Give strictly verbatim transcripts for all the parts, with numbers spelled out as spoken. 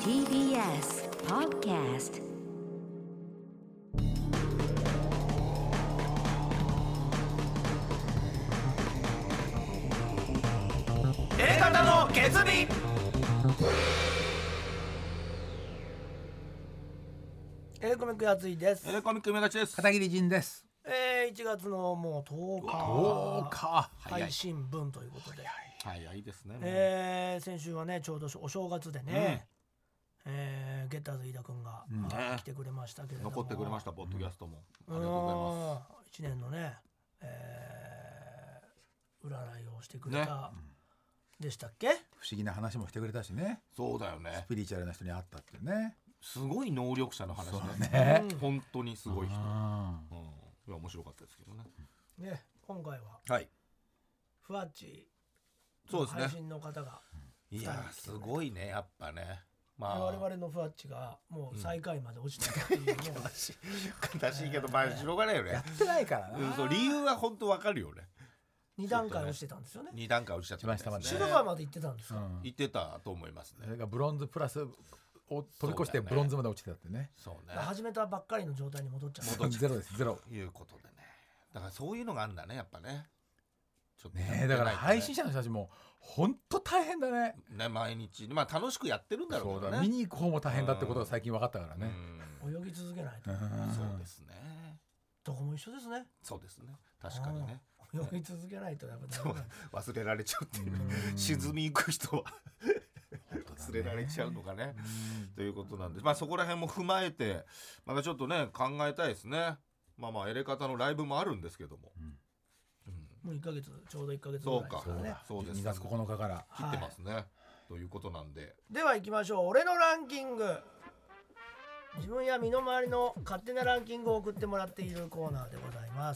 ティービーエス Podcast A 型の決意。 エレコミックやついです。 エレコミックめがちです。 片桐仁です。 えー、いちがつのもうとおかとおか配信分ということで、 早いですね。 えー、先週はねちょうどお正月でね、うんえー、ゲッターズ飯田くんが、うんね、 来てくれましたけれども、 残ってくれました。ポッドキャストも、 うん、 ありがとうございます。 いちねんのね、えー、占いをしてくれた、ね、でしたっけ。 不思議な話もしてくれたしね。 そうだよね。 スピリチュアルな人に会ったってね。 すごい能力者の話ね。 ね本当にすごい人。うん、いや面白かったですけどね。 ね、今回は、 はい、 ふわっちそうですね。 配信の方がいやすごいね、やっぱね。 まあ、我々のふわっちがもう最下位まで落ちたっていうのも、 うん、悲しい悲しいけど、まあしょうがないよね。 やってないからな、 うん、そう理由は本当わかるよね。 に段階落ちてたんですよね。 に段階落ちちゃってましたね。 シルバーまで行ってたんですか。 うん、行ってたと思いますね。 それがブロンズプラスを飛び越してブロンズまで落ちてたってね。 そうね。 始めたばっかりの状態に戻っちゃった。 ゼロですゼロ。 いうことでね。だからそういうのがあるんだね、やっぱね。 ちょっとね、だから配信者の人たちも本当大変だね。 ね、毎日まあ楽しくやってるんだろうけどね。 見に行く方も大変だってことが最近分かったからね。 泳ぎ続けないと。 そうですね。 どこも一緒ですね。 そうですね。確かにね。 泳ぎ続けないとやっぱ忘れられちゃうっていう。沈みゆく人は忘れられちゃうのかね。ということなんです。まあそこら辺も踏まえてまたちょっとね考えたいですね。まあまあエレカタのライブもあるんですけども。 もういっかげつちょうどいっかげつぐらいですからね。 そうです。 にがつここのかから切ってますね。ということなんで。 では行きましょう。俺のランキング。自分や身の回りの勝手なランキングを送ってもらっているコーナーでございます。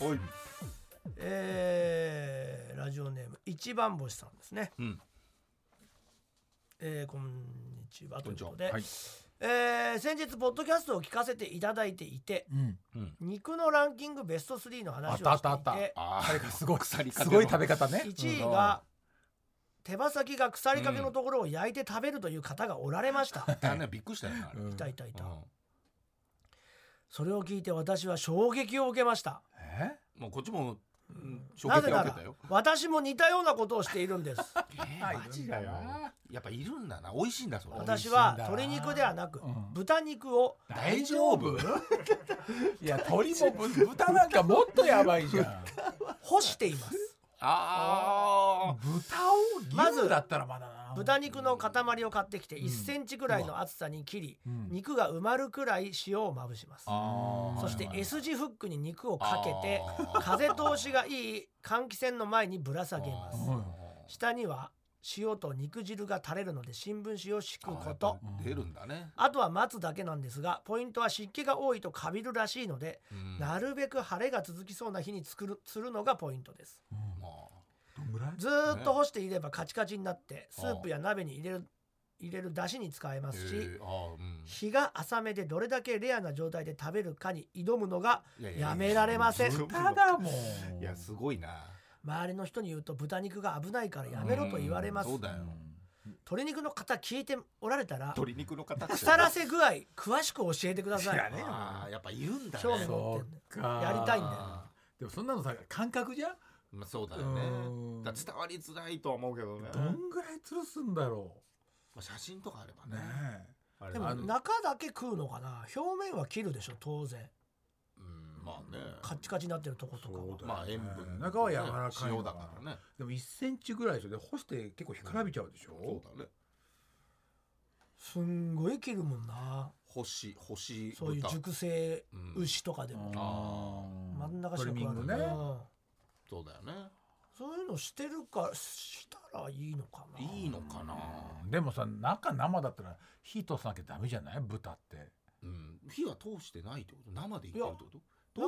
えー、ラジオネーム一番星さんですね。うん、えー、こんにちはということで、はい、えー、先日ポッドキャストを聞かせていただいていて、うんうん、肉のランキングベストスリーの話をしていて、あったあったあったあーすごいすごい食べ方ね。 いちいが手羽先が腐りかけのところを焼いて食べるという方がおられました。 うん、びっくりしたよね。 いたいたいた。うん、それを聞いて私は衝撃を受けました。 えもうこっちもうん、なぜなら私も似たようなことをしているんです。 えー、マジだよ。やっぱいるんだな。美味しいんだそれ。 私は鶏肉ではなく、うん、豚肉を大丈夫？ いや鶏も豚なんかもっとやばいじゃん。 干しています。 ああ、 豚を牛だったらまだな。 豚肉の塊を買ってきていっセンチくらいの厚さに切り、うん、肉が埋まるくらい塩をまぶします。そして S 字フックに肉をかけて風通しがいい換気扇の前にぶら下げます。下には塩と肉汁が垂れるので新聞紙を敷くこと。 出るんだね。 あとは待つだけなんですが、ポイントは湿気が多いとカビるらしいので、うん、なるべく晴れが続きそうな日に作るするのがポイントです。うんずーっと干していればカチカチになってスープや鍋に入れる入れる出汁に使えますし、うん、日が浅めでどれだけレアな状態で食べるかに挑むのがやめられません。 ただもういやすごいな。 周りの人に言うと豚肉が危ないからやめろと言われます。 そうだよ。 鶏肉の方聞いておられたら鶏肉の方腐らせ具合詳しく教えてください。 いやね、あやっぱいるんだね。 興味持ってんのやりたいんだよ。 でもそんなのさ感覚じゃん。 まあ、そうだよね。だ伝わりづらいとは思うけどね。 どんぐらい吊るすんだろう。まあ、写真とかあればね。 ねあれでも中だけ食うのかな。表面は切るでしょ当然。 うん、まあね。 カッチカチになってるとことかは。 まあ塩分、 ね、中は柔らかい塩だからね。 でもいっセンチぐらいでしょ。で干して結構干からびちゃうでしょ。 うん、そうだね。 すんごい切るもんな。 干し干しそういう熟成牛とかでも。うん、真ん中しか食わないね。 そうだよね。 そういうのしてるかしたらいいのかな。 いいのかな。 でもさ中生だったら火通さなきゃダメじゃない豚って、 うん、火は通してないってこと生でいってるってこと。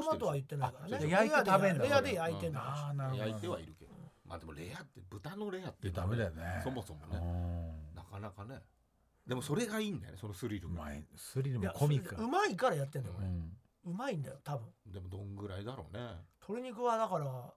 生とは言ってないからね。 焼いて食べんだ。 レアで焼いてんだ。 ああ焼いてはいるけど、まあでもレアって豚のレアってダメだよね。 そもそもねなかなかね。でもそれがいいんだよね、そのスリルが。 スリルもコミック。 うまいからやってんだよこれ。うまいんだよ多分。 でもどんぐらいだろうね。 鶏肉はだから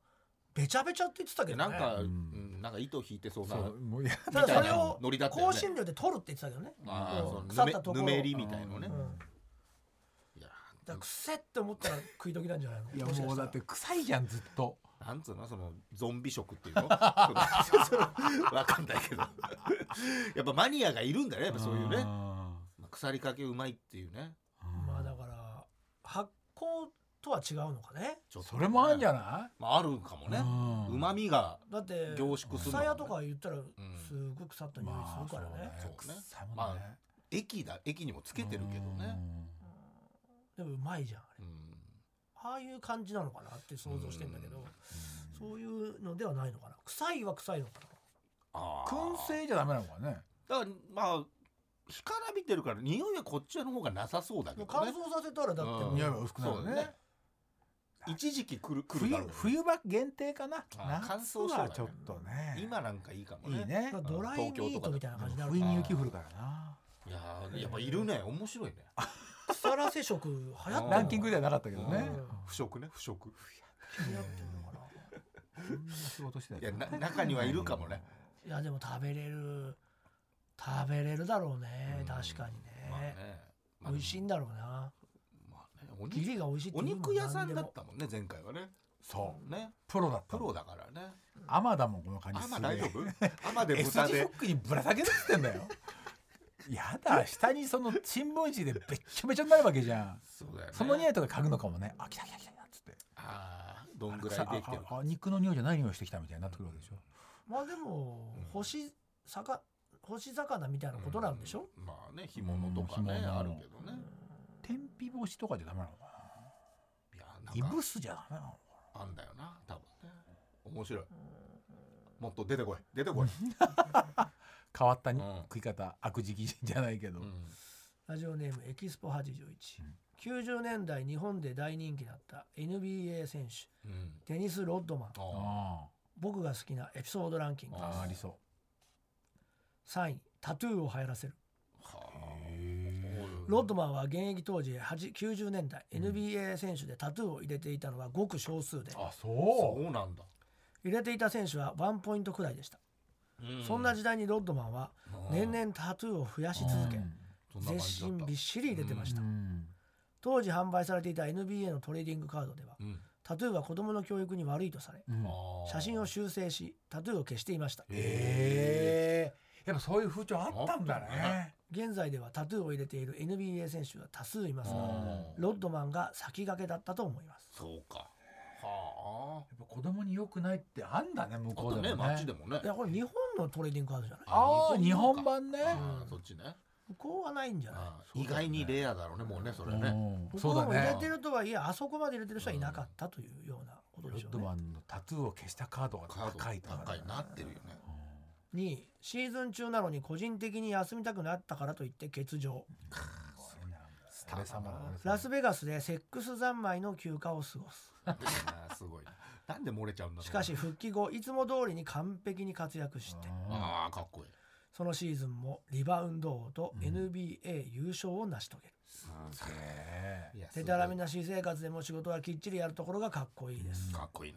べちゃべちゃって言ってたけどね。 なんか、 ううんん、なんか糸引いてそうなそうもうやただそれをノリだったよね香辛料で取るって言ってたけどね。 あーうんその腐ったところぬめぬめりみたいのね、 うん、だかいやら癖って思ったら食い時なんじゃないの。 いやもしかしたらもうだって臭いじゃんずっと。 なんつうのそのゾンビ食っていうのそのわかんないけどやっぱマニアがいるんだね、やっぱそういうね、 あまあ腐りかけうまいっていうね、 ーまあだから発酵とは違うのかね。 ちょっとねそれもあるんじゃなまあ、あるかもい？ ね、 うんうまみがだって凝縮するの草屋とか言ったらんすごい腐った匂いするからね。 そうね臭いもんまあね液だ液にもつけてるけどね、 でもうまいじゃんあれ。 うんああいう感じなのかなって想像してんだけど、そういうのではないのかな。臭いは臭いのかな。 あうんー燻製じゃダメなのかね。 だからまあ干からびてるから匂いはこっちの方がなさそうだけどね、 乾燥させたらだってもううん匂いは薄くなるよねそうだね。一時期来る来る冬だろうけど冬場限定かな。 あ乾夏燥しそうだねはちょっとね。 今なんかいいかもねいいね。 ドライミートみたいな感じになる不意かな。 に雪降るからな。 いやーやっぱいるね、面白いね、 腐らせ食流行ってるのかな。 ランキングではなかったけどね。 うん不食ね不食気になってるのかな。 こんな仕事してたいやな中にはいるかもね、 いやでも食べれる食べれるだろうね、 うん確かにまあね、 ね、まあ美味しいんだろうな。 まあね、おギ肉リが美味しいってお言うも肉屋さんだ何でもったもんね前回はね、 そうねプロだったの。 プロだからね。 アマだもんこの感じあすげえまあ大丈夫あまで S 豚で字フックにぶら下げるっつってんだよ。やだ下にその新聞紙でべっちゃべちゃになるわけじゃん。 そうだよね、 その匂いとか嗅ぐのかもね。あ来た来た来たっつって。 ああどんぐらいできてるあああ肉の匂いじゃない匂いしてきたみたいになってくるわけでしょ。 まあでも干し魚干し魚みたいなことなんでしょ、 うんまあね干物とかね、 うん干物あるけどね、 天日干しとかじゃダメなのかいやな。 なんかいぶすじゃダメなのかあんだよな多分ね。面白い、もっと出てこい出てこい、 な。変わったに、 うん食い方悪時期じゃないけど。 うんラジオネームエキスポはちじゅういち、 うんきゅうじゅうねんだい日本で大人気だった エヌビーエー 選手うんデニス・ロッドマン。 ああ僕が好きなエピソードランキングあです。 あありそさんいタトゥーを流行らせる。 はあロッドマンは現役当時きゅうじゅうねんだい、エヌビーエー 選手でタトゥーを入れていたのはごく少数で、 う。あそそううなんだ、 入れていた選手はワンポイントくらいでした。 うんそんな時代にロッドマンは年々タトゥーを増やし続け、 そんな感全じだった身びっしり入れてました。 うん当時販売されていた エヌビーエー のトレーディングカードではうんタトゥーは子供の教育に悪いとされ、 うんあー写真を修正しタトゥーを消していました。 ええやっぱそういう風潮あったんだあったねね。 現在ではタトゥーを入れている エヌビーエー 選手は多数いますが、 うんロッドマンが先駆けだったと思います。 そうかはやっぱ子供に良くないってあんだね向ああとねこうでもね。 街でもねいやこれ日本のトレーディングカードじゃない？ ああ日日本本版ね。 あーそっちね向こうはないんじゃない？ あー意外にレアだろうねもうねそれねうん向そうだねこうも入れて。るとはいえあそこまで入れてる人はいなかったというようなことロッでしょうね。 ドマンのタトゥーを消したカードがカード高いとか高いなってるよねにいシーズン中なのに個人的に休みたくなったからといって欠場。 スターだなラスベガスでセックス三昧の休暇を過ごす。 あーすごいななんで漏れちゃうんだろうしかし復帰後いつも通りに完璧に活躍して、 ああかっこいいそのシーズンもリバウンド王とうんエヌビーエー 優勝を成し遂げる。 すげえ。 いやでたらめすな私生活でも仕事はきっちりやるところがかっこいいです。 ごいかっこいいね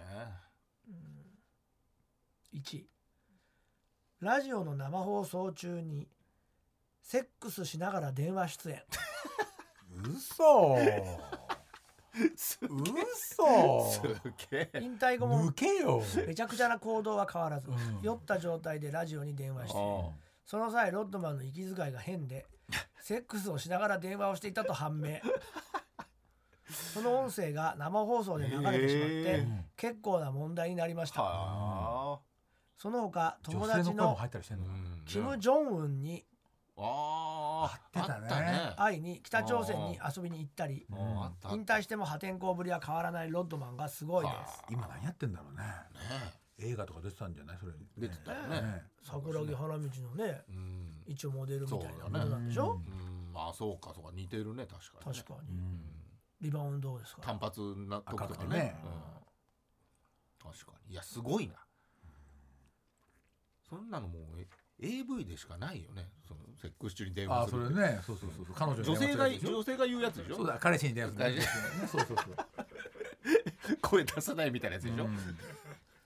いちいラジオの生放送中にセックスしながら電話出演。 嘘。 す嘘。 げえ引退後も抜けよ。 めちゃくちゃな行動は変わらず、 うん酔った状態でラジオに電話して、 あその際ロッドマンの息遣いが変でセックスをしながら電話をしていたと判明。その音声が生放送で流れてしまって、 へー結構な問題になりました。 はその他友女性達のの声も入ったりしてあんの。 キム・ジョンウンにあーあってたねあったね会いに北朝鮮に遊びに行ったり、 うんあったあった引退しても破天荒ぶりは変わらないロッドマンがすごいです。 はあ今何やってんだろうね。 ね映画とか出てたんじゃないそれ。 出てたよねね桜木花道のねうん一応モデルみたいなこそうだねとなんでしょ、 うんまあそうかそうか似てるね確かにね確かに、 うんリバウンドですか単発な時と赤くてねかねうん確かにいやすごいなそんなのもうえ エーブイ でしかないよねそのセックス中に電あ話するってそれね。そうそうそうそう。彼女に女性が電話するやつでしょ女性が言うやつでしょそうだ彼氏に電話するやつね。そうそうそう。 声出さないみたいなやつでしょうん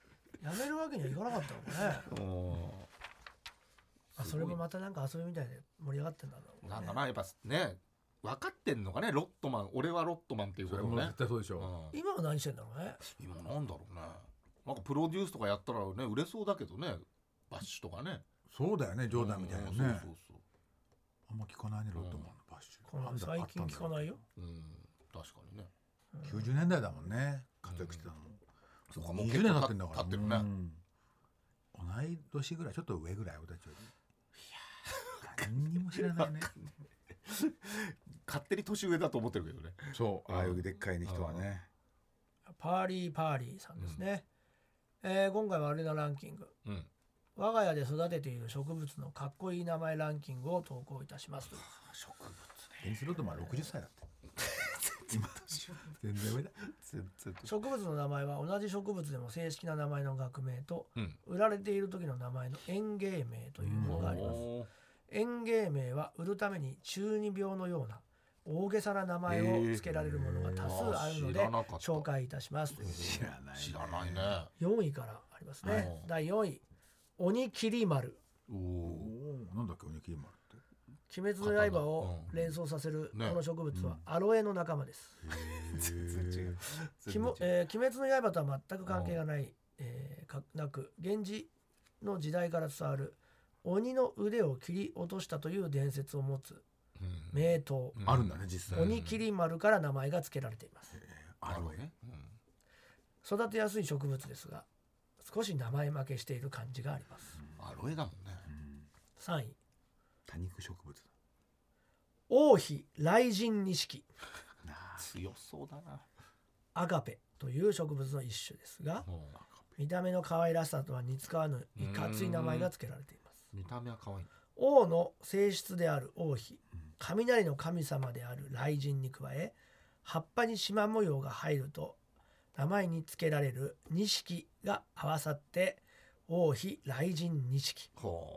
やめるわけにはいかなかったのね。あ、それもまたなんか遊びみたいで盛り上がってんだろうね。 なんかなやっぱね分かってんのかねロットマン俺はロットマンっていうことをね。 絶対そうでしょ、 うん、 今は何してんだろうね。 今なんだろうね。なんかプロデュースとかやったらね売れそうだけどねバッシュとかね。 そうだよねジョーダンみたいなね、 うん、そうそうそうあんま聞かないねロットマンのバッシュ、 この最近聞かないよ。 うん確かにね。 きゅうじゅうねんだいだもんね活躍してたの、 そうかもうにじゅうねん経ってんだから経ってるね、 うん、同い年ぐらいちょっと上ぐらい俺たちより。いや何にも知らないね勝手に年上だと思ってるけどね。 そうああいうでっかい人はね。 パーリーパーリーさんですね、うんえー、今回はあれなランキング、 うん、 我が家で育てている植物のかっこいい名前ランキングを投稿いたします。 植物ね。 デニス・ロッドマンろくじゅっさいだって今全然上だ。 植物の名前は同じ植物でも正式な名前の学名と、 うん、 売られている時の名前の園芸名というものがあります。園芸名は売るために中二病のような大げさな名前を付けられるものが多数あるので、えー、紹介いたします。 知らない、ね、 知らないね。 よんいからありますね。だいよんい鬼切り丸。 おおなんだっけ鬼切り丸って。 鬼滅の刃を連想させるこの植物はアロエの仲間です。 全然違う。 きもえー、鬼滅の刃とは全く関係がない、えー、かなく源氏の時代から伝わる鬼の腕を切り落としたという伝説を持つ名刀、 うん、あるんだね実際。 鬼切り丸から名前が付けられています。 アロエ、 うん、育てやすい植物ですが少し名前負けしている感じがあります。 うん、アロエだもんね、うん、 さんい多肉植物だ。 王妃雷神錦強そうだな。 アガペという植物の一種ですが、見た目の可愛らしさとは似つかわぬいかつい名前が付けられています。 見た目は可愛い。 王の性質である王妃、雷の神様である雷神に加え葉っぱに縞模様が入ると名前に付けられる錦が合わさって王妃雷神錦。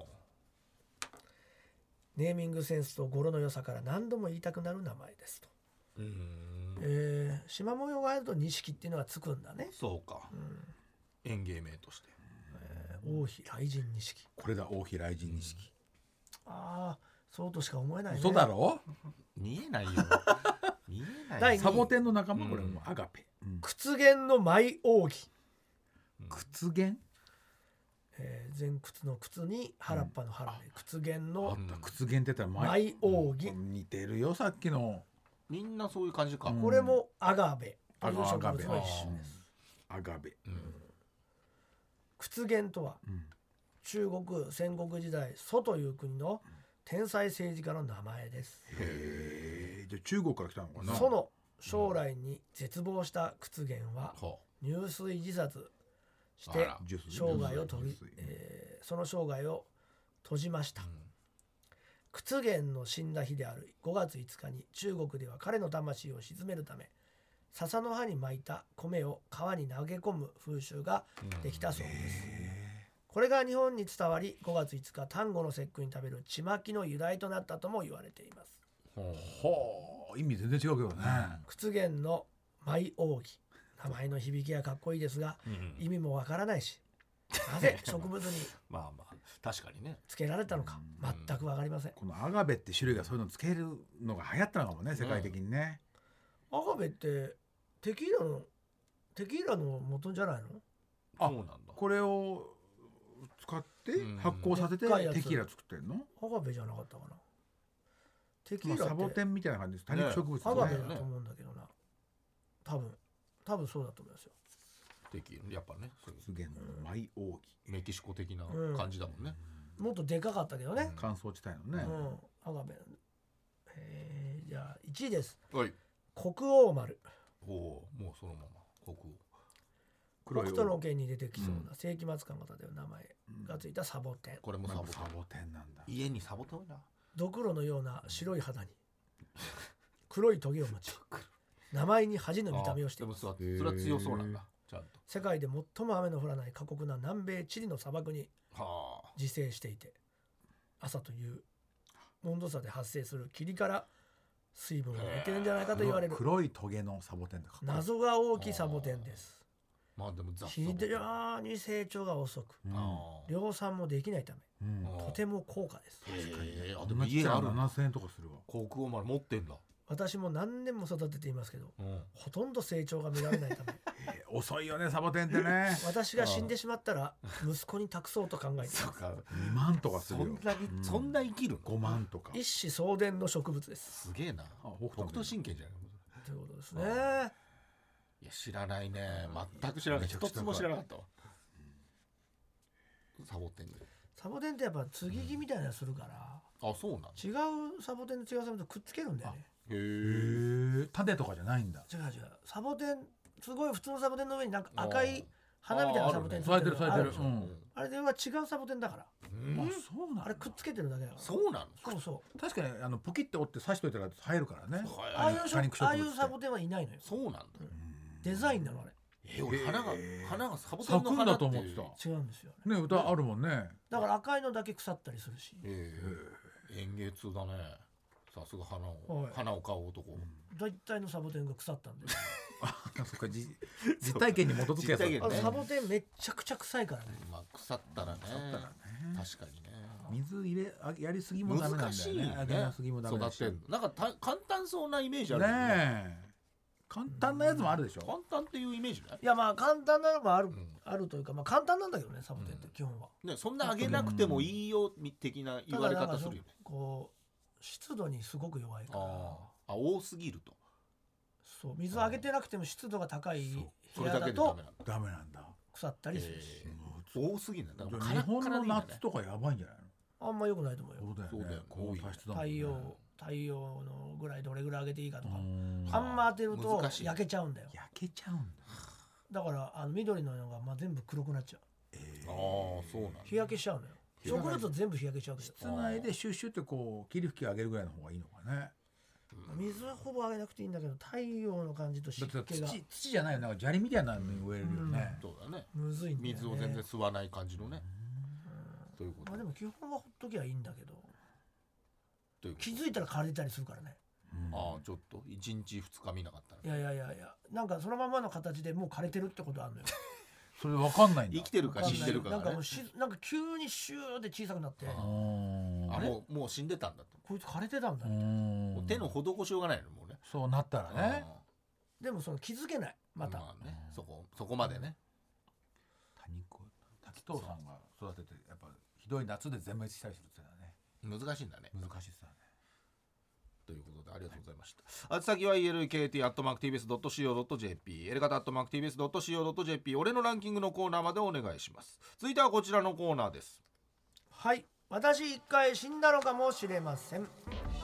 ネーミングセンスと語呂の良さから何度も言いたくなる名前ですと。うーん、えー、縞模様があると錦っていうのがつくんだね。 そうか、うん、園芸名として、 えー、王妃雷神錦。 これだ王妃雷神錦、 うん、ああそうとしか思えないね。 嘘だろ見えないよ見えない。 サボテンの仲間、これもアガペ、 うん、屈原の舞扇、 うん、屈原、 えー、前屈の靴に原っぱの原で、うん、屈原の屈原って言ったら舞扇、 うん、似てるよさっきの。 みんなそういう感じか、 うん、これもアガベという植物の一種です。 アガベ、うん、 屈原とは、うん、中国戦国時代蘇という国の天才政治家の名前です。 へえ、じゃあ中国から来たのかな。 蘇の将来に絶望した屈原は、うん、入水自殺して生涯を閉じ、えー、その生涯を閉じました。うん、屈原の死んだ日であるごがついつかに中国では彼の魂を鎮めるため笹の葉に巻いた米を川に投げ込む風習ができたそうです。うん、これが日本に伝わりごがついつか端午の節句に食べるちまきの由来となったとも言われています。 ほう、意味全然違うけどね。 屈原の舞扇、名前の響きはかっこいいですが、うん、意味もわからないしなぜ植物にまあまあ確かにねつけられたのか全くわかりません。 このアガベって種類がそういうのつけるのが流行ったのかもね、世界的にね。 うん、アガベってテキーラのテキーラの元じゃないの？ あ、そうなんだ。 これを使って発酵させてテキーラ作ってんの？ アガベじゃなかったかな。テキーラって、 まあ、サボテンみたいな感じです。多肉植物ですね。 アガベだと思うんだけどな。多分多分そうだと思いますよ。 テキーラやっぱね。 屈原の舞扇、 メキシコ的な感じだもんね。 うん、もっとでかかったけどね。 うん、乾燥地帯のね。 うん、アガベ。えー、じゃあいちいです。 はい。 国王丸。 おお、もうそのまま国王。 北斗の拳に出てきそうな世紀末感が漂う名前がついたサボテン。 これもサボテン。 サボテンなんだ。 家にサボテンだ。 ドクロのような白い肌に黒いトゲを持ち、名前に恥の見た目をしています。 それは強そうなんだ。ちゃんと。 世界で最も雨の降らない過酷な南米チリの砂漠に自生していて、朝という温度差で発生する霧から水分を得てるんじゃないかと言われる黒いトゲのサボテンだ。 謎が大きいサボテンです。 まあでも雑非常に成長が遅く、 うんあー量産もできないためうんあーとても高価です。 へえ、あででもも家ある家あるんだ。 ななせんえんとかするわ。 航空丸持ってんだ。 私も何年も育てていますけどうんほとんど成長が見られないためえー遅いよねサボテンってね。 私が死んでしまったら息子に託そうと考えています。 そうか。 にまんとかするよそん。なに、 うんそんな生きるの？ ごまんとか。 一子相伝の植物ですすげえな。 北北斗神拳じゃない。 ということですね。 いや知らないね。全く知らない。 めちゃくちゃ一つも知らなかったわ。サボテンで。 サボテンってやっぱ継ぎ木みたいなのするからあ、そうなんだ。 違うサボテンと違うサボテンとくっつけるんだよね。 へへえ。 え。種とかじゃないんだ。 違う違うサボテンすごい普通のサボテンの上になんか赤い花みたいなサボテンつ咲いてる咲いてる。 あでしょうん。 あれでは違うサボテンだからうんあ、そうなんだ。 あれくっつけてるだけだからそうなの？ そうそう確かにあのポキって折って刺しといたら生えるからね。 ああいう多肉植物ってああいうサボテンはいないのよ。 そうなんだ。 デザインなのあれえ、俺花がへー花がサボテンの咲くん花ってだと思ってた。 違うんですよ。 ね、歌あるもんね。 だから赤いのだけ腐ったりするしええ、園芸通だね。さすが花をはい花を買う男。 大体のサボテンが腐ったんでそっか、じ実体験に基づくやつだ実体験ねあのサボテンめっちゃくちゃ臭いからね。 まあ腐ったらね。 だったらね。 確かにね。 水入れあやりすぎもダメなんだよね。 難しいよね。 あげなすぎもダメだし。 育てるの。なんかた簡単そうなイメージあるよね。 ねえ。簡単なやつもあるでしょ。 簡単っていうイメージない？ いやまあ簡単なのもある、 んあるというかまあ簡単なんだけどねサボテンって基本は。 ね、そんなあげなくてもいいよ的な言われ方するよね。 こう湿度にすごく弱いからああ、あ多すぎると。 そう水あげてなくても湿度が高いそれだ部屋だとけでダメなんだ。 ダメなんだ。 腐ったりするし、 えー多すぎるんだ。だから日本のカラッカラでいいんだね夏とかやばいんじゃないの？ あんま良くないと思うよ。 そうだよね。 そうだよね高体質だもんね。 太陽太陽のぐらいどれぐらいあげていいかとか、 うんあんま当てると難しい焼けちゃうんだよ。 焼けちゃうんだ。 だからあの緑ののがまあ全部黒くなっちゃう。 ええああ、そうなんだ。 日焼けしちゃうのよ。 日焼け植物全部日焼けしちゃうけど室内でシュッシュってこう霧吹き上げるぐらいの方がいいのかね。 水はほぼあげなくていいんだけど太陽の感じとだ湿って気が土土じゃないよ。なんか砂利みたいなのに植えるよね。 そうだね。 むずいんだよね。 水を全然吸わない感じのね。ということまあでも基本はほっときゃいいんだけどということ気づいたら枯れてたりするからね。 うんああ、ちょっと一日二日見なかったらいやいやいやいやなんかそのままの形でもう枯れてるってことあるのよ。 それわかんないんだ。 生きてるか死んでるかなんかもうがね。 しなんか急にシューって小さくなってあうんあ、もうもう死んでたんだと。 こいつ枯れてたんだうみたいな。 んもう手の施しようがないのもうね。 そうなったらね。 あでもその気づけないあまた、 まあね、そこそこまでね。 多肉滝藤さんが育ててやっぱひどい夏で全滅したりするってのはね難しいんだね。 難しいっすよね。 ということでありがとうございました。あ先は イーエルケーティー アットマーク ティービーエス ドット シーオー ドット ジェーピー エレガタ アットマーク ティービーエス ドット シーオー ドット ジェーピー 俺のランキングのコーナーまでお願いします。続いてはこちらのコーナーです。 はい私一回死んだのかもしれません、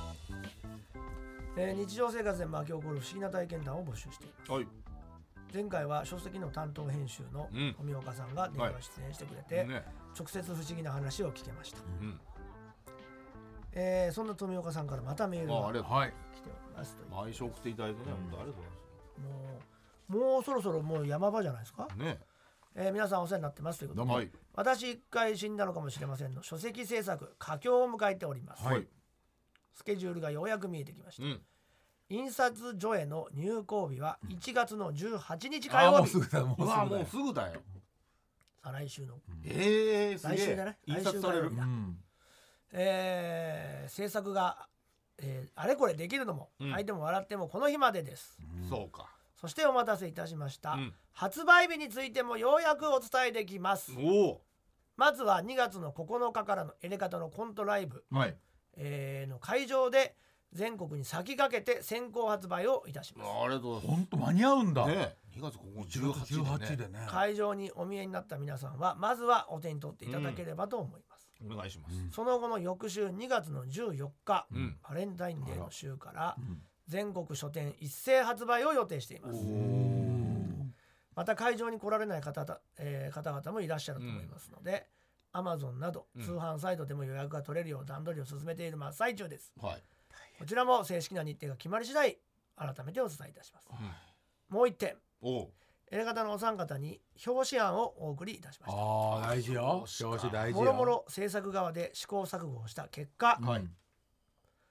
えー日常生活で巻き起こる不思議な体験談を募集しています。 はい。 前回は書籍の担当編集のうん富岡さんが電話出演してくれて、 ね。 直接不思議な話を聞けました、 うん。 えーそんな富岡さんからまたメールああがりがとう。 はい。 来ておりますという毎週送っていただいてね、 うん本当ありがとうございもうもうそろそろもう山場じゃないですか、 ます。ね。 えー皆さんお世話になってますということで、 はい。 私一回死んだのかもしれませんの書籍制作佳境を迎えております、 はい。 スケジュールがようやく見えてきました、 うん。 印刷所への入稿日はいちがつのじゅうはちにち火あ曜日、 もうすぐだもうすうわもうぐだよ。 すぐだよ。 再来週の、 ええすげえ。 来週じゃない印刷される来週火曜日。 うん。 えー制作が、えーあれこれできるのも、 うん泣いても笑ってもこの日までです。 そうか。 そしてお待たせいたしました、 うん発売日についてもようやくお伝えできます。 おお。 まずはにがつのここのかからのエレカタのコントライブ、 はい。 えーの会場で全国に先駆けて先行発売をいたします。 ありがとうござい本当間に合うんだ。 ます。ね。にがつここじゅうはちでね。 でね。 会場にお見えになった皆さんはまずはお手に取っていただければと思います、 お願いします。 その後の翌週にがつのじゅうよっか、 うん。 バレンタインデーの週からうん全国書店一斉発売を予定しています。また会場に来られない方々、えー方々もいらっしゃると思いますので、Amazon などうん通販サイトでも予約が取れるよう段取りを進めている真っ最中です。 はい。 こちらも正式な日程が決まり次第改めてお伝えいたします。 うんもう一点、 おう。 エレガタのお三方に表紙案をお送りいたしました。 ああ大事よ。表紙大事よ。 もろもろ制作側で試行錯誤をした結果、 はい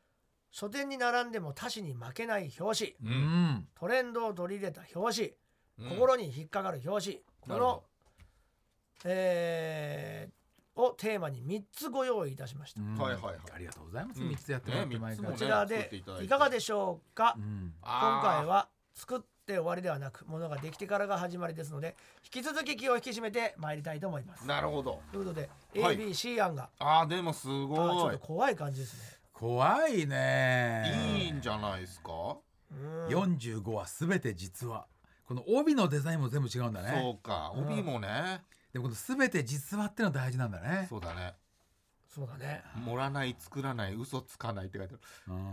書店に並んでも他紙に負けない表紙、 うん。 トレンドを取り入れた表紙、 うん心に引っかかる表紙、このなるほど、 えーをテーマにみっつご用意いたしました。 うんはいはいはいありがとうございます。 うんみっつやってもらってね毎回三つもねこちら作っでていただいていかがでしょうか。 うん今回は作って終わりではなく、ものができてからが始まりですので、引き続き気を引き締めて参りたいと思います。 なるほど。 ということで、 はいエービーシー 案が、 あーでもすあーちょごいっと怖い感じですね。 怖いね。 いいんじゃないですか。 うんよんじゅうごはすべて実はこの帯のデザインも全部違うんだね。 そうか、帯もね、 でもこのすべて実話っての大事なんだね。 そうだね。 そうだね。 盛らない作らない嘘つかないって書いてある。 うん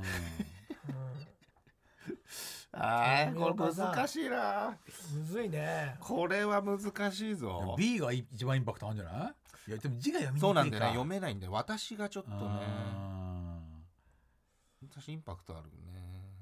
あーこれ宮岡さん難しいな。 むずいね。 これは難しいぞ。 B が一番インパクトあるんじゃない？いやでも字が読みにくいか。 そうなんだよね、読めないんで、私がちょっとね、 あ私インパクトあるね。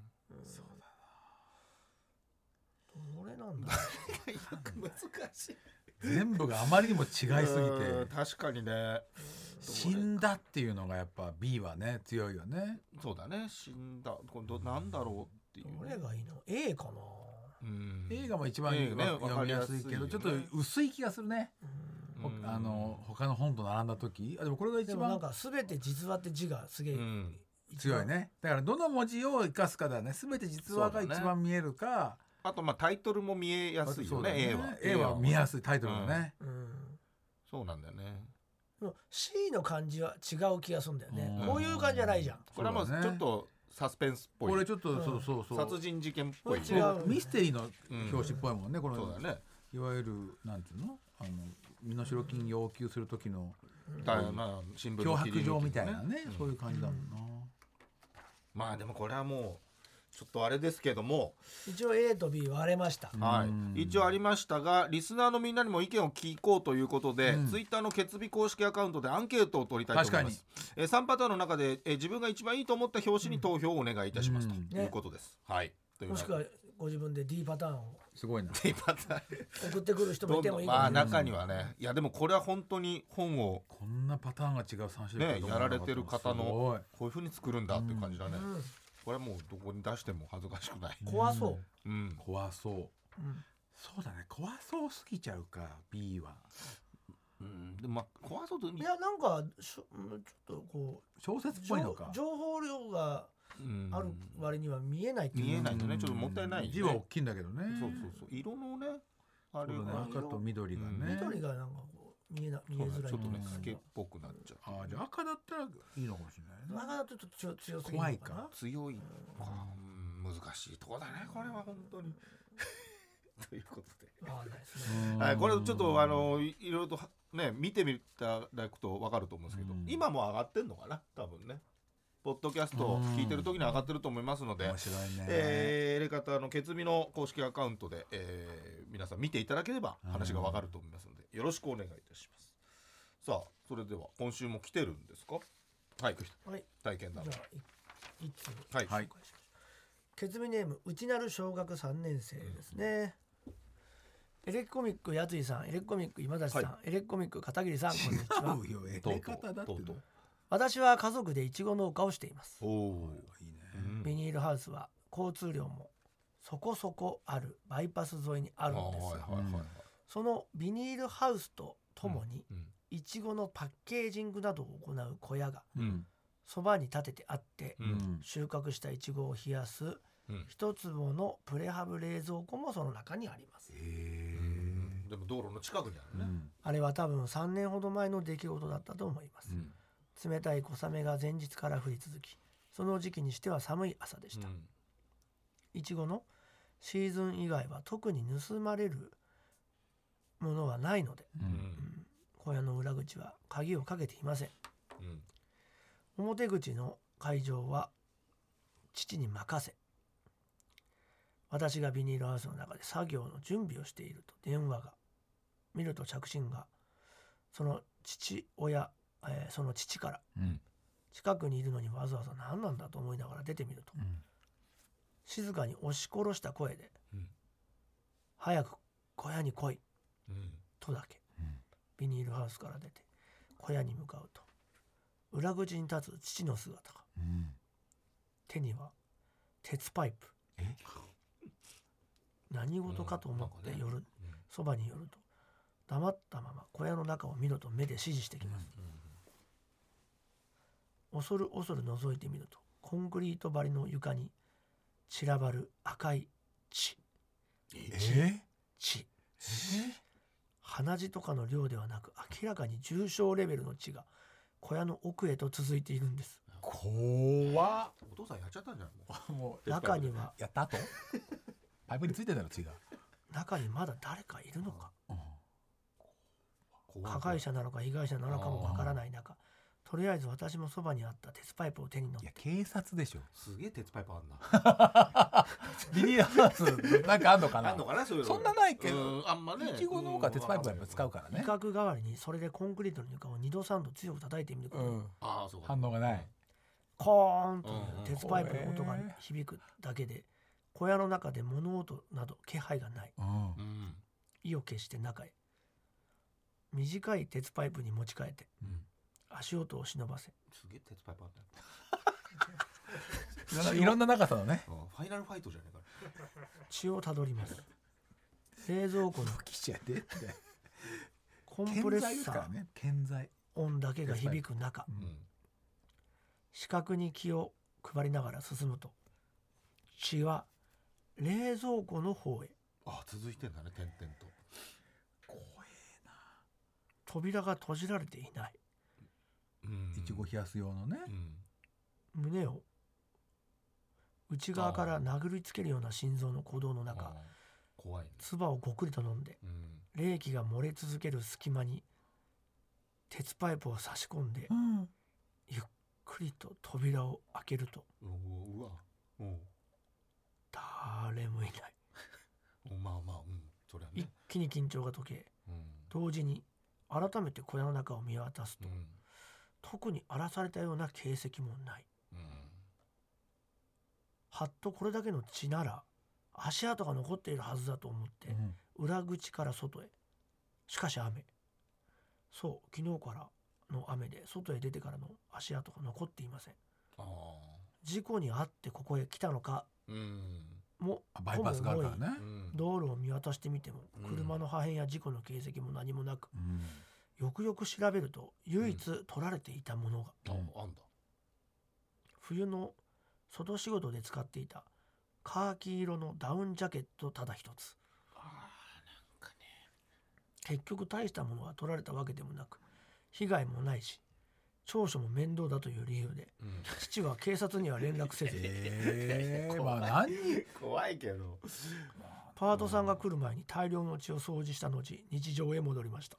どれなんだ。 難しい。 ー全部があまりにも違いすぎうんて確かにね。 死んだっていうのがやっぱ B はね強いよね。 そうだね、死んだ。これどなんだろうっていうどね。 れがいいの A かな。 うん映画も一番 A ね読みやすいけど、 わかりやすいよねちょっと薄い気がするね。ほうんあの他の本と並んだ時、あでもこれが一でもなん番か全て実話って字がすげえ、 うん一番強い。ね。だからどの文字を生かすかだね。すべて実話が一番見えるか。 あとまあタイトルも見えやすいよね、 そうだ A は A は見やすいタイトルだね。 うん。 そうなんだよね。 でも C の漢字は違う気がするんだよね。 うんこういう感じじゃないじゃん。 これはまあそうだねちょっとサスペンスっぽい、 これちょっと、 うんそうそうそう。 殺人事件っぽいね。 これ違うミステリーの表紙っぽいもんね。このそうだね。 いわゆるなんていうの、あの身代金要求する時のだよな、新聞脅の切り抜き迫状みたいなね、 うんそういう感じだもんな。 まあでもこれはもうちょっとあれですけども、 一応 A と B 割れました。 はうんい、一応ありましたが、リスナーのみんなにも意見を聞こうということで、 うんツイッターの決日公式アカウントでアンケートを取りたいと思います。えー、さんパターンの中で、えー自分が一番いいと思った表紙に投票をお願いいたします、 うんということです。はい。というもしくはご自分で D パターンをすごいな。 D パターン送ってくる人もいどんどんてもいいかもまあしれない。 中にはね、いやでもこれは本当に本をこんなパターンが違うさん種類ねやられてる方のすごいこういう風に作るんだっていう感じだね。 うんこれはもうどこに出しても恥ずかしくない。 怖そう。 うん。 怖そう。 うんそうだね、怖そうすぎちゃうか B は。 うん、でもまあ怖そうといやなんかしょうんちょっとこ小説うっぽいのか。 情情報量がうんある割には見えないっていう見えないとねちょっともったいないよね字は大きいんだけどね。 そうそうそう色のねあれそうだがね、赤と緑がね。 緑がなんかこう見えな見えそうだづらいちょっとね感じ透けっぽくなっちゃう。 ああ、じゃあ赤だったらいいのかもしれないね。 なかなかちょっと強強すぎるの怖いかなか。 強いのか、うん難しいとこだねこれは本当にということで、 わかんないですね。 うんはい、これちょっとあのいいろいろとはね見てみただくと分かると思うんですけど、 うん今も上がってんのかな多分ねポッドキャストを聞いてる時に上がってると思いますので、 面白いね。 えー、エレカタのケツミの公式アカウントで、えー皆さん見ていただければ話がわかると思いますので、よろしくお願いいたします。さあそれでは今週も来てるんですか。はいはい。 体験談じゃあい一通はい、 はい紹介しましょう。ケツミネーム内なる小学さんねん生ですね。エレコミックやついさん、エレコミック今立さん、 はエレコミック片桐さん、こんにちは。 合うよ、えとうえ方だってとうとう私は家族でいちご農家をしています。 おおいいね。 ー、 ビニールハウスは交通量もそこそこあるバイパス沿いにあるんですが、 はいはいはいはい、 そのビニールハウスとともにうんいちごのパッケージングなどを行う小屋がうん。 そばに建ててあって、 ううんん。 収穫したいちごを冷やすうん一坪のプレハブ冷蔵庫もその中にあります。 へうんでも道路の近くにあえ。 るね、 あれは多分さんねんほど前の出来事だったと思います。 うん冷たい小雨が前日から降り続き、その時期にしては寒い朝でした。 うんいちごのシーズン以外は特に盗まれるものはないので、 う。 うんん小屋の裏口は鍵をかけていません。 うん表口の開場は父に任せ、私がビニールハウスの中で作業の準備をしていると電話が、見ると着信が、その父親、えーその父から、 うん。 近くにいるのにわざわざ何なんだと思いながら出てみると、 うん。 静かに押し殺した声で、 うん早く小屋に来いうんとだけうんビニールハウスから出て小屋に向かうと、裏口に立つ父の姿が、 うん。 手には鉄パイプ、 え何事かと思ってうん夜、 なんかねそばに寄ると黙ったまま小屋の中を見ろと目で指示してきます。恐る恐る覗いてみるとコンクリート張りの床に散らばる赤い血え血鼻血とかの量ではなく明らかに重症レベルの血が小屋の奥へと続いているんです。 怖っ。 お父さんやっちゃったんじゃない？ももう中にはやった後パイプについてんだろ血が。 中にまだ誰かいるのか、 うんう加害者なのか被害者なのかもわからない中、とりあえず私もそばにあった鉄パイプを手に乗っいやて警察でしょ。 すげえ鉄パイプあんな。 ビニールハウスなんかあんのかな。 あんのかなそういうの。 そんなないけどうんあんまね。 いちごの方が鉄パイプはやっぱ使うから威ね。 嚇代わりにそれでコンクリートの床をにどさんど強く叩いてみること、 うんああそうか。 反応がない。 コーンといううんうん鉄パイプの音が響くだけで小屋の中で物音など気配がない。 うんうん。 意を決して中へ短い鉄パイプに持ち替えてうん足音を忍ばせすげえ鉄パイプあんだよ。 いろんな長さのね。 うんファイナルファイトじゃねえか。 血をたどります。冷蔵庫の記者でってコンプレッ健在ですサーからね。健在。 音だけが響く中、 うんうん。 視覚に気を配りながら進むと血は冷蔵庫の方へ。 あ続いてんだね点々と。 怖扉が閉じられていない。 うんいちご冷やす用のね。 うん。 胸を内側から殴りつけるような心臓の鼓動の中、 あー怖いね。 唾をごくりと飲んでうん。 冷気が漏れ続ける隙間に鉄パイプを差し込んでうんゆっくりと扉を開けるとうおうわ。おう誰もいない。 おまあまあうんそりゃ一ね。 気に緊張が解けうん同時に改めて小屋の中を見渡すと、 うん特に荒らされたような形跡もない。 うん。 はっとこれだけの血なら足跡が残っているはずだと思って裏口から外へ。しかし雨。そう昨日からの雨で外へ出てからの足跡が残っていません。 ああ。 事故に遭ってここへ来たのかうん。 もあバイパスがあるからねう。ん。 道路を見渡してみてもうん車の破片や事故の形跡も何もなく、 うんよくよく調べると唯一取られていたものが、 ああんだ。 冬の外仕事で使っていたカーキ色のダウンジャケットただ一つ。 ああなんかね。 結局大したものが取られたわけでもなく被害もないし調書も面倒だという理由でうん。 父は警察には連絡せずええまあ何怖いけど。 パートさんが来る前に大量の血を掃除した後日常へ戻りました。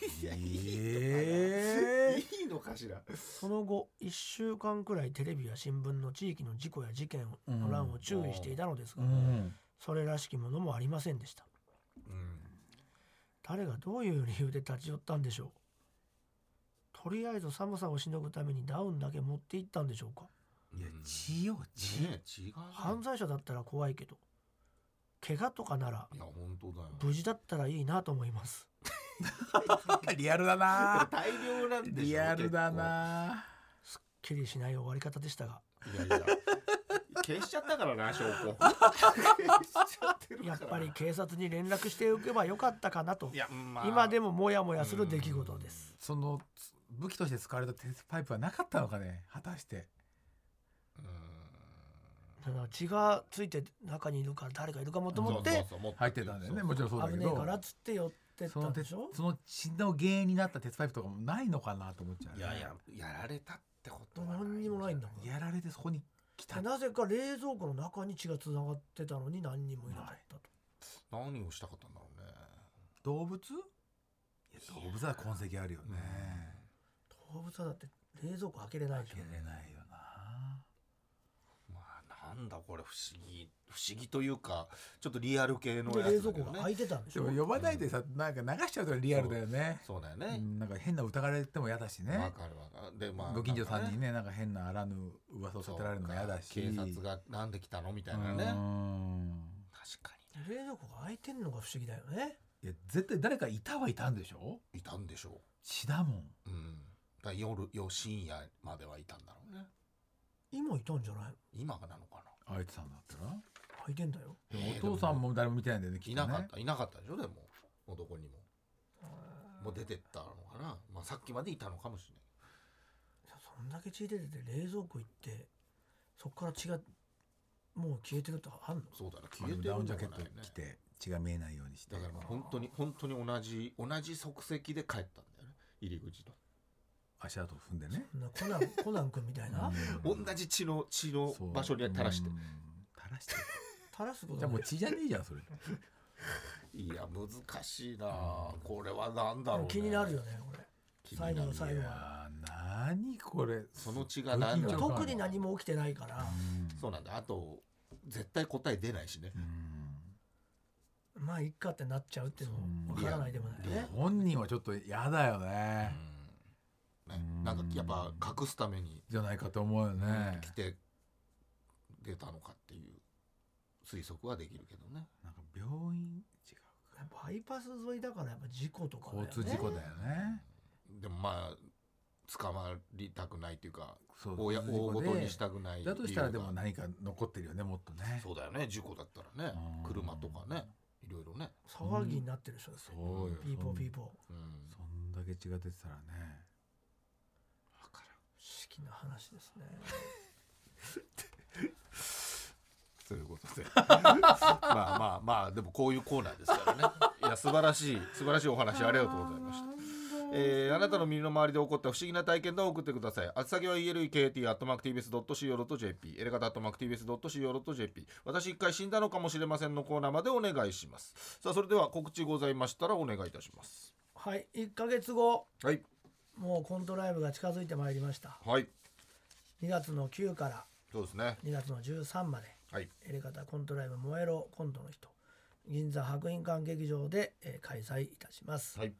ええいいのかしら。 その後いっしゅうかんくらいテレビや新聞の地域の事故や事件の欄を注意していたのですが、 うんそれらしきものもありませんでした。 うん。 誰がどういう理由で立ち寄ったんでしょう。とりあえず寒さをしのぐためにダウンだけ持って行ったんでしょうか。 いや血よ血ねえ違う。 犯罪者だったら怖いけど怪我とかならいや本当だよ。 無事だったらいいなと思います。 リアルだな大量なんでしょ。 リアルだなすっきりしない終わり方でしたが、 結構。いやいや。消しちゃったからな証拠。消しちゃってるから。 やっぱり警察に連絡しておけばよかったかなといや、まあ、 今でもモヤモヤする出来事です。 その武器として使われた鉄パイプはなかったのかね果たして。 うーんだから血がついて中にいるから誰かいるかもと思ってそうそうそう持入ってたんだよねもちろんそうだけど危ねえからっつって寄ってっその鉄たんでしょ。 その血の原因になった鉄パイプとかもないのかなと思っちゃうね。 いやいややられたってことは何にもないんだもん。 やられてそこに来た。 なぜか冷蔵庫の中に血がつながってたのに何人もいなかったと。 何をしたかったんだろうね。 動物？いや動物は痕跡あるよね。 動物はだって冷蔵庫開けれないじゃん。 開けれないよな。 まあなんだこれ不思議不思議というかちょっとリアル系のでやつ冷蔵庫がだよね。 開いてたんでしょ。 でも呼ばないでさ、なんか流しちゃうとリアルだよね。うそうだよね。 んなんか変な疑われても嫌だしね。 わかるわかる。でまあご近所さんにねねなんか変なあらぬ噂を立てられるのも嫌だし。 警察がなんで来たのみたいなね。 うん確か冷蔵庫が開いてんのが不思議だよね。 いや絶対誰かいたはいたんでしょ。 にいたんでしょ血だもん。 う。うん。だから夜夜深夜まではいたんだろうね。 今いたんじゃないの。 今がなのかな。 開いてたんだったら。 履いてんだよ。 でもお父さんも誰も見てないんだよね、きっとね。 いなかったいなかったでしょ。でももうどこにももう出てったのかな、まあ、さっきまでいたのかもしれない。 そんだけ血出てて冷蔵庫行ってそこから血がもう消えてるとあんの？ そうだね、 まあ消えてるのダウンジャケッがないね。 ト着て血が見えないようにして。 だからもう本当に本当に同じ同じ足跡で帰ったんだよね、入り口と。 足跡を踏んでね。 そんなコナンコナン君みたいな同じ血の血の場所に垂らして、 うん垂らして垂らすことじゃあもう血じゃねえじゃんそれ。 いや難しいな、これはなんだろうね。 気になるよねこれ。 気になる最後の最後は。 いやー何これ。 その血が何だろう。 特に何も起きてないから、 そうなんだ。あと絶対答え出ないしね。 まあいっかってなっちゃうっていうのもわからないでもないね。 本人はちょっと嫌だよね。 ね、なんかやっぱ隠すためにじゃないかと思うよね。 来て出たのかっていう推測はできるけどね。 なんか病院違うか。 バイパス沿いだからやっぱ事故とかだよね。 交通事故だよね。 でもまあ捕まりたくないというか、 そう大や大ごとにしたくない。 だとしたらでも何か残ってるよね、もっとね。 そうだよね、事故だったらね、車とかね、いろいろね、 騒ぎになってる人ですよ。 そうよ。 ピーポーピーポー。 うん、 そんだけ血が出てたらね。 分からん。 不思議な話ですね。 ということでまあまあまあでもこういうコーナーですからね。いや素晴らしい素晴らしいお話ありがとうございました。えー、あなたの身の回りで起こった不思議な体験談を送ってください。あつ先は イーエルイーケーティー アットマーク ティービーエス ドット シーオー ドット ジェーピー エレガタ アットマーク ティービーエス ドット シーオー ドット ジェーピー 私一回死んだのかもしれませんのコーナーまでお願いします。さあそれでは告知ございましたらお願いいたします。 はい、いっかげつご、 はい、 もうコントライブが近づいてまいりました。 はい、 にがつのくからそうですね、 にがつのじゅうさんまで、 はい、 エレガタコントライブ燃えろコントの人、銀座白銀館劇場で、えー、開催いたします。 はい、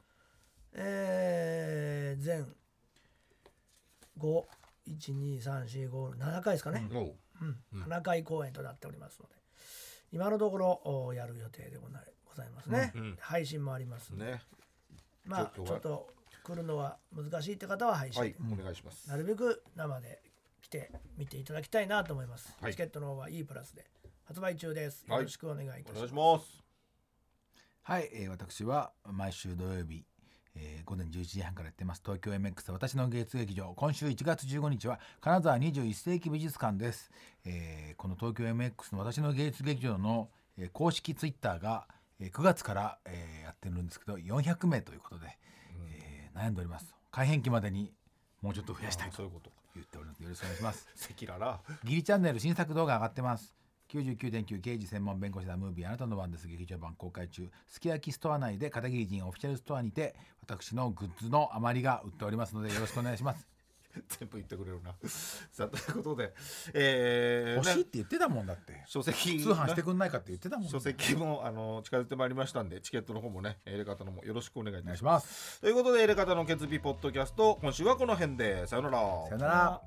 えー、全ご、いち、に、さん、よん、ご、ななかいですかね、 おう、 うんうん、ななかい公演となっておりますので、今のところやる予定でございますね、うんうん、配信もありますね。まあちょっと来るのは難しいって方は配信、はい、 お願いします。 なるべく生で来て見ていただきたいなと思います、はい、チケットの方は E プラスで発売中です。よろしくお願いいたします。 はい、お願いします。 はい、えー、私は毎週土曜日、えー、午前じゅういちじはんからやってます東京 エムエックス 私の芸術劇場。今週いちがつじゅうごにちは金沢にじゅういっせいき美術館です。えー、この東京 エムエックス の私の芸術劇場の、えー、公式ツイッターが、えー、くがつから、えー、やってるんですけどよんひゃくめいということで、うんえー、悩んでおります。改編期までにもうちょっと増やしたいと言っております。よろしくお願いします。 赤裸々 ギリチャンネル新作動画上がってます。きゅうじゅうきゅうてんきゅう 刑事専門弁護士だムービーあなたの番です劇場版公開中。すき焼きストア内で片桐仁オフィシャルストアにて私のグッズの余りが売っておりますのでよろしくお願いします。 全部言ってくれるな。さあということで、えー、 欲しいって言ってたもんだって。 書籍通販してくんないかって言ってたもん、ね。 書籍もあの近づいてまいりましたんでチケットの方もねエレカタのもよろしくお願いいたします。ということでエレカタの決意ポッドキャスト今週はこの辺でさよなら。 さよなら。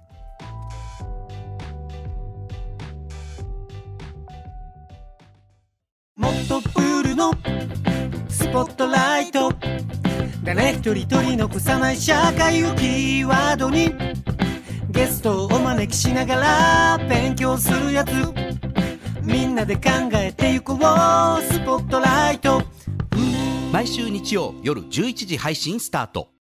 もっとプールのスポットライト誰一人取り残さない社会をキーワードにゲストをお招きしながら勉強するやつみんなで考えてゆこうスポットライト毎週日曜夜じゅういちじ配信スタート。